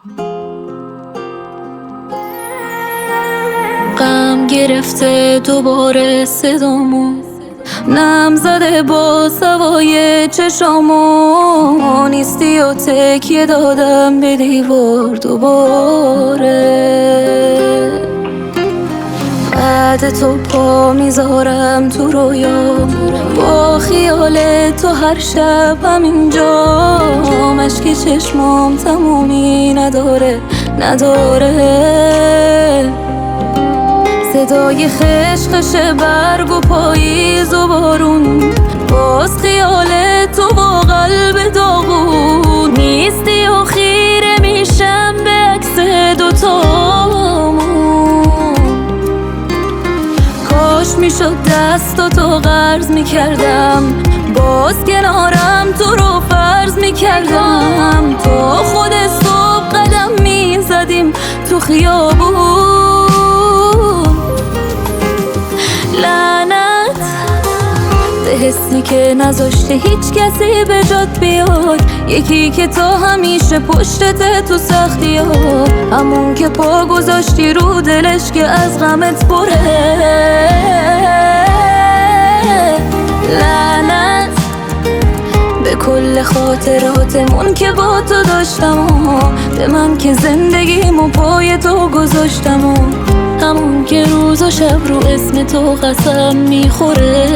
غم گرفته دوباره صدامو، نم زده با سوای چشامو، نیستی و تکیه دادم به دیوار دوباره. بعد تو پا میذارم تو رویا، با خیال تو هر شب همینجا، مشک چشمام تمومی نداره. صدای خشخش برگ و پاییز و بارون، باز خیال تو با قلب داغون، نیستی و خیره میشم به عکس دوتامون. کاش میشد دستاتو قرض میکردم، باز کنارم تو رو فرض میکردم، تا خود صبح قدم میزدیم تو خیابون. لعنت به حسی که نذاشته هیچ کسی به جات بیاد، یکی که تا همیشه پشتت تو سختی ها، همون که پا گذاشتی رو دلش که از غمت پره. لعنت به کل خاطراتمون که با تو داشتم و به من که زندگیمو پای تو گذاشتم و همون که روز و شب رو اسم تو قسم میخوره.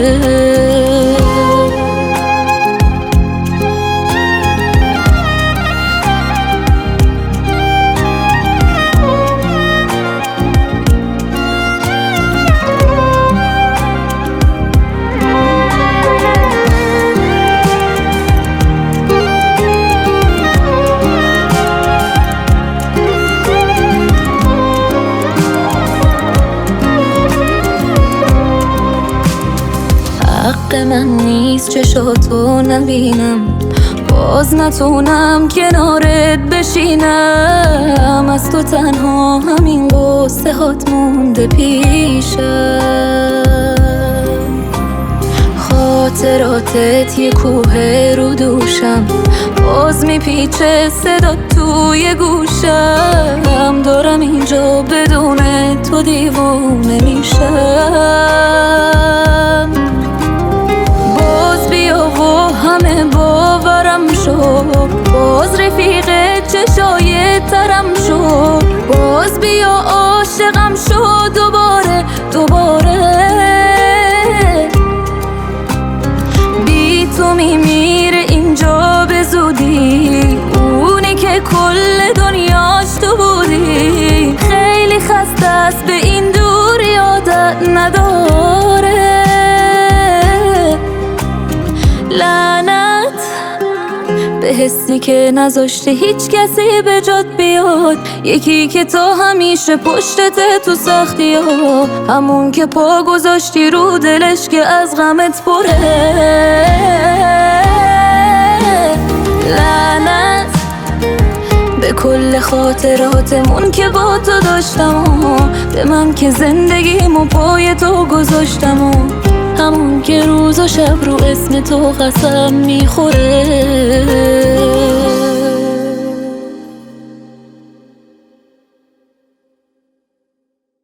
حق من نیست چشاتو نبینم، باز نتونم کنارت بشینم، از تو تنها همین قصه هات مونده پیشم. خاطراتت یه کوه رو دوشم، باز میپیچه صدا توی گوشم، دارم اینجا بدون تو دیوونه میشم. همه باورم شو، باز رفیق چشای ترم شو، باز بیا عاشقم شو دوباره. بی تو میمیره اینجا به زودی، اونی که کل دنیاش تو بودی، خیلی خسته است به این دوری عادت نداره. لعنت به حسی که نذاشته هیچ کسی به جات بیاد، یکی که تا همیشه پشتت تو سختی ها، همون که پا گذاشتی رو دلش که از غمت پره. لعنت به کل خاطراتمون که با تو داشتم و به من که زندگیمو پای تو گذاشتم و همون که روز و شب رو اسم تو قسم میخوره.